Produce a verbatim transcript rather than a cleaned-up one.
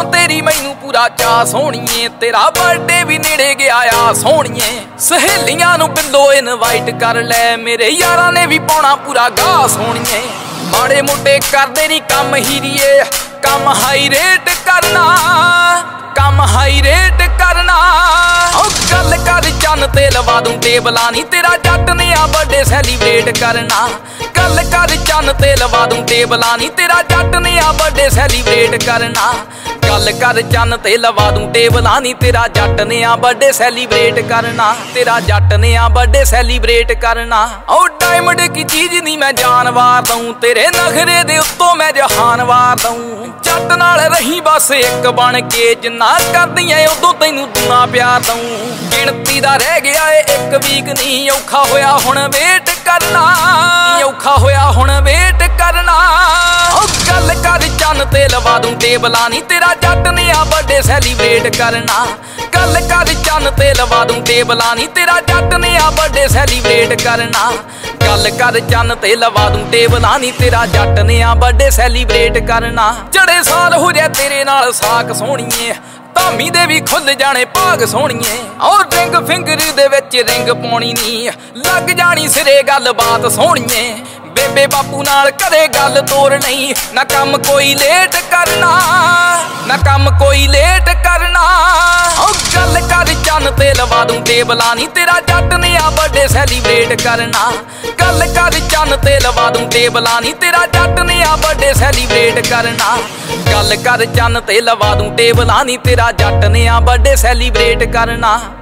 ਉਤੋਂ ਤੇਰੀ ਮੈਨੂੰ ਪੂਰਾ ਚਾਅ ਸੋਹਣੀਏ, ਤੇਰਾ ਬਰਥਡੇ ਵੀ ਨੇੜੇ ਗਿਆ ਆ ਸੋਹਣੀਏ। ਸਹੇਲੀਆਂ ਨੂੰ ਬਿੱਲੋ ਇਨਵਾਈਟ ਕਰ ਲੈ, ਮੇਰੇ ਯਾਰਾਂ ਨੇ ਵੀ ਪਾਉਣਾ ਪੂਰਾ ਗਾ ਸੋਹਣੀਏ। ਮਾੜੇ ਮੋਟੇ ਕਰਦੇ ਨੀ ਕੰਮ ਹੀਰੀਏ, ਕੰਮ ਹਾਈ ਰੇਟ ਕਰਨਾ, ਕੰਮ ਹਾਈ ਰੇਟ ਕਰਨਾ। ਉਹ ਗੱਲ ਕਰ ਚੰਨ ਤੇ ਲਵਾ ਦੂੰ ਟੇਬਲਾਂ ਨੀ, ਤੇਰਾ ਜੱਟ ਨੇ ਆ ਬਰਥਡੇ ਸੈਲੀਬ੍ਰੇਟ ਕਰਨਾ। ਗੱਲ ਕਰ ਚੰਨ ਤੇ ਲਵਾ ਦੂੰ ਟੇਬਲਾਂ ਨੀ, ਤੇਰਾ ਜੱਟ ਨੇ ਆ ਬਰਥਡੇ ਸੈਲੀਬ੍ਰੇਟ ਕਰਨਾ। ਗੱਲ ਕਰ ਚੰਨ ਤੇ ਲਵਾ ਦੂੰ ਟੇਬਲਾਂ ਨੀ, ਤੇਰਾ ਜੱਟ ਨੇ ਆ ਬਰਥਡੇ ਸੈਲੀਬ੍ਰੇਟ ਕਰਨਾ। ਤੇਰਾ ਜੱਟ ਨੇ ਆ ਬਰਥਡੇ ਸੈਲੀਬ੍ਰੇਟ ਕਰਨਾ। ਉਹ ਡਾਇਮੰਡ ਕੀ ਚੀਜ਼ ਨੀ ਮੈਂ ਜਾਨ ਵਾਰ ਦਊਂ, ਤੇਰੇ ਨਖਰੇ ਦੇ ਉੱਤੋਂ ਮੈਂ ਜਹਾਨ ਵਾਰ ਦਊਂ। ਜੱਟ ਨਾਲ ਰਹੀ ਬਸ ਇੱਕ ਬਣ ਕੇ, ਜਿੰਨਾ ਕਰਦੀ ਐ ਉਦੋਂ ਤੈਨੂੰ ਦੁਨਾ ਪਿਆਰ ਦਊਂ। ਗਿਣਤੀ ਦਾ ਰਹਿ ਗਿਆ ਏ ਇੱਕ ਵੀਕ ਨੀ, ਔਖਾ ਹੋਇਆ ਹੁਣ ਵੇਟ ਕਰਨਾ, ਔਖਾ ਹੋਇਆ ਹੁਣ ਵੇਟ ਕਰਨਾ। ਉਹ ਗੱਲ ਕਰ ਚੰਨ ਤੇ ਲਵਾ ਦੂੰ ਟੇਬਲਾਂ ਨੀ, ਤੇਰਾ ਜੱਟ ਨੇ ਆ ਬਰਥਡੇ ਸੈਲੀਬ੍ਰੇਟ ਕਰਨਾ। ਗੱਲ ਕਰ ਚੰਨ ਤੇ ਲਵਾ ਦੂੰ ਟੇਬਲਾਂ ਨੀ, ਤੇਰਾ ਜੱਟ ਨੇ ਆ ਬਰਥਡੇ ਸੈਲੀਬ੍ਰੇਟ ਕਰਨਾ। ਗੱਲ ਕਰ ਚੰਨ ਤੇ ਲਵਾ ਦੂੰ ਟੇਬਲਾਂ ਨੀ, ਤੇਰਾ ਜੱਟ ਨੇ ਆ ਬਰਥਡੇ ਸੈਲੀਬ੍ਰੇਟ ਕਰਨਾ। ਚੜੇ ਸਾਲ ਹੋ ਜਾ ਤੇਰੇ ਨਾਲ ਸਾਕ ਸੋਹਣੀਏ, ਧਾਮੀ ਦੇ ਵੀ ਖੁੱਲ ਜਾਣੇ ਭਾਗ ਸੋਹਣੀਏ। ਔਰ ਰਿੰਗ ਫਿੰਗਰ ਦੇ ਵਿੱਚ ਰਿੰਗ ਪਾਉਣੀ ਨੀ, ਲੱਗ ਜਾਣੀ ਸਿਰੇ ਗੱਲ ਬਾਤ ਸੋਹਣੀਏ। ਬੇਬੇ ਬਾਪੂ ਨਾਲ ਕਦੇ ਗੱਲ ਤੋਰ ਨਹੀਂ, ਨਾ ਕੰਮ ਕੋਈ ਲੇਟ ਕਰਨਾ, ਨਾ ਕੰਮ ਕੋਈ ਲੇਟ ਕਰਨਾ। ਉਹ ਗੱਲ ਕਰ ਚੰਨ ਤੇ ਲਵਾ ਦੂੰ ਟੇਬਲਾਂ ਨੀ, ਤੇਰਾ ਜੱਟ ਨੇ ਆ ਬਰਥਡੇ ਸੈਲੀਬ੍ਰੇਟ ਕਰਨਾ। ਗੱਲ ਕਰ ਚੰਨ ਤੇ ਲਵਾ ਦੂੰ ਟੇਬਲਾਂ ਨੀ, ਤੇਰਾ ਜੱਟ ਨੇ ਆ ਬਰਥਡੇ ਸੈਲੀਬ੍ਰੇਟ ਕਰਨਾ। ਗੱਲ ਕਰ ਚੰਨ ਤੇ ਲਵਾ ਦੂੰ ਟੇਬਲਾਂ ਨੀ, ਤੇਰਾ ਜੱਟ ਨੇ ਆ ਬਰਥਡੇ ਸੈਲੀਬ੍ਰੇਟ ਕਰਨਾ।